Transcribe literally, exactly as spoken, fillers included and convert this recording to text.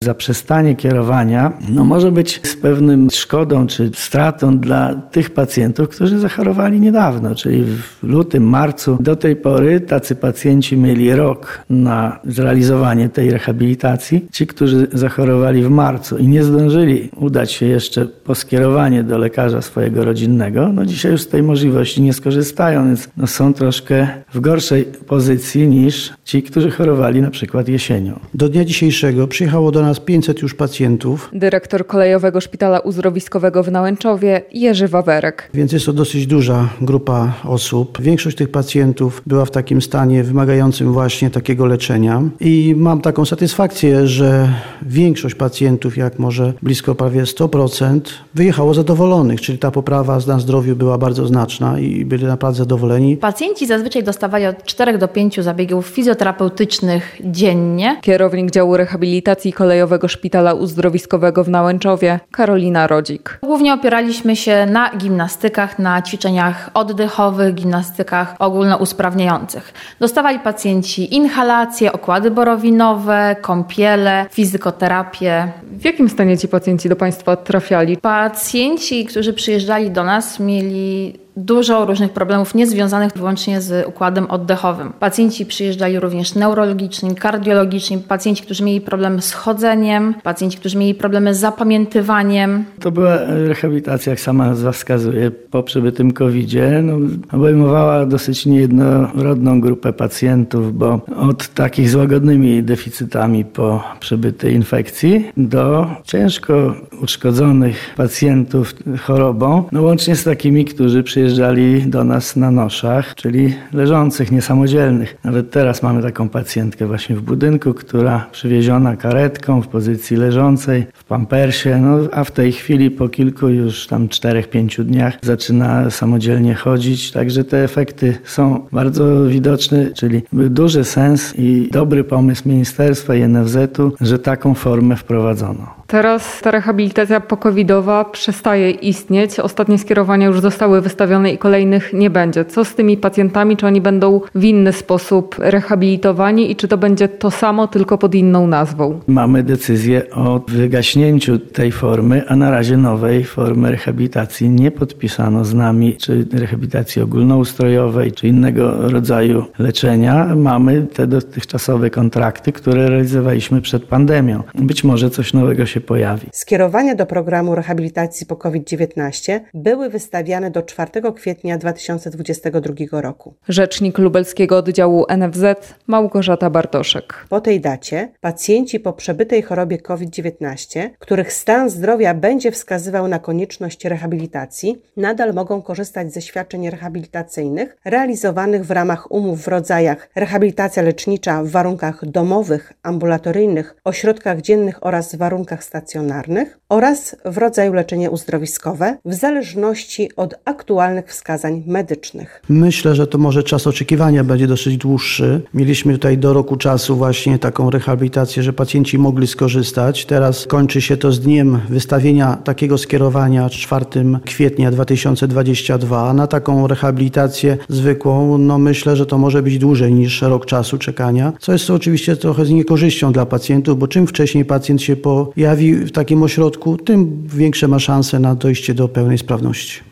Zaprzestanie kierowania no, może być z pewnym szkodą czy stratą dla tych pacjentów, którzy zachorowali niedawno, czyli w lutym, marcu. Do tej pory tacy pacjenci mieli rok na zrealizowanie tej rehabilitacji. Ci, którzy zachorowali w marcu i nie zdążyli udać się jeszcze po skierowanie do lekarza swojego rodzinnego, no dzisiaj już z tej możliwości nie skorzystają, więc no, są troszkę w gorszej pozycji niż ci, którzy chorowali na przykład jesienią. Do dnia dzisiejszego przyjechało do nas pięćset już pacjentów. Dyrektor Kolejowego Szpitala Uzdrowiskowego w Nałęczowie Jerzy Wawerek. Więc jest to dosyć duża grupa osób. Większość tych pacjentów była w takim stanie wymagającym właśnie takiego leczenia i mam taką satysfakcję, że większość pacjentów, jak może blisko prawie sto procent, wyjechało zadowolonych, czyli ta poprawa stan zdrowia była bardzo znaczna i byli naprawdę zadowoleni. Pacjenci zazwyczaj dostawali od czterech do pięciu zabiegów fizjoterapeutycznych dziennie. Kierownik działu rehabilitacji Kolejowego Szpitala Uzdrowiskowego w Nałęczowie Karolina Rodzik. Głównie opieraliśmy się na gimnastykach, na ćwiczeniach oddechowych, gimnastykach ogólnousprawniających. Dostawali pacjenci inhalacje, okłady borowinowe, kąpiele, fizykoterapię. W jakim stanie ci pacjenci do Państwa trafiali? Pacjenci, którzy przyjeżdżali do nas, mieli dużo różnych problemów niezwiązanych wyłącznie z układem oddechowym. Pacjenci przyjeżdżali również neurologiczni, kardiologiczni, pacjenci, którzy mieli problem z chodzeniem, pacjenci, którzy mieli problemy z zapamiętywaniem. To była rehabilitacja, jak sama nazwa wskazuje, po przebytym kowidzie. No, obejmowała dosyć niejednorodną grupę pacjentów, bo od takich z łagodnymi deficytami po przebytej infekcji do ciężko uszkodzonych pacjentów chorobą, no łącznie z takimi, którzy przyjeżdżali Przyjeżdżali do nas na noszach, czyli leżących, niesamodzielnych. Nawet teraz mamy taką pacjentkę właśnie w budynku, która przywieziona karetką w pozycji leżącej, w pampersie, no a w tej chwili po kilku już tam czterech, pięciu dniach zaczyna samodzielnie chodzić. Także te efekty są bardzo widoczne, czyli był duży sens i dobry pomysł ministerstwa i N F Z-u, że taką formę wprowadzono. Teraz ta rehabilitacja pokowidowa przestaje istnieć. Ostatnie skierowania już zostały wystawione i kolejnych nie będzie. Co z tymi pacjentami? Czy oni będą w inny sposób rehabilitowani i czy to będzie to samo, tylko pod inną nazwą? Mamy decyzję o wygaśnięciu tej formy, a na razie nowej formy rehabilitacji nie podpisano z nami, czy rehabilitacji ogólnoustrojowej, czy innego rodzaju leczenia. Mamy te dotychczasowe kontrakty, które realizowaliśmy przed pandemią. Być może coś nowego się pojawi. Skierowania do programu rehabilitacji po COVID dziewiętnaście były wystawiane do czwartego kwietnia dwa tysiące dwudziestego drugiego roku. Rzecznik lubelskiego oddziału N F Z Małgorzata Bartoszek. Po tej dacie pacjenci po przebytej chorobie COVID dziewiętnaście, których stan zdrowia będzie wskazywał na konieczność rehabilitacji, nadal mogą korzystać ze świadczeń rehabilitacyjnych realizowanych w ramach umów w rodzajach rehabilitacja lecznicza w warunkach domowych, ambulatoryjnych, ośrodkach dziennych oraz w warunkach stacjonarnych oraz w rodzaju leczenie uzdrowiskowe w zależności od aktualnych wskazań medycznych. Myślę, że to może czas oczekiwania będzie dosyć dłuższy. Mieliśmy tutaj do roku czasu właśnie taką rehabilitację, że pacjenci mogli skorzystać. Teraz kończy się to z dniem wystawienia takiego skierowania czwartego kwietnia dwa tysiące dwudziestego drugiego. A na taką rehabilitację zwykłą, no myślę, że to może być dłużej niż rok czasu czekania, co jest to oczywiście trochę z niekorzyścią dla pacjentów, bo czym wcześniej pacjent się pojawi w takim ośrodku, tym większe ma szanse na dojście do pełnej sprawności.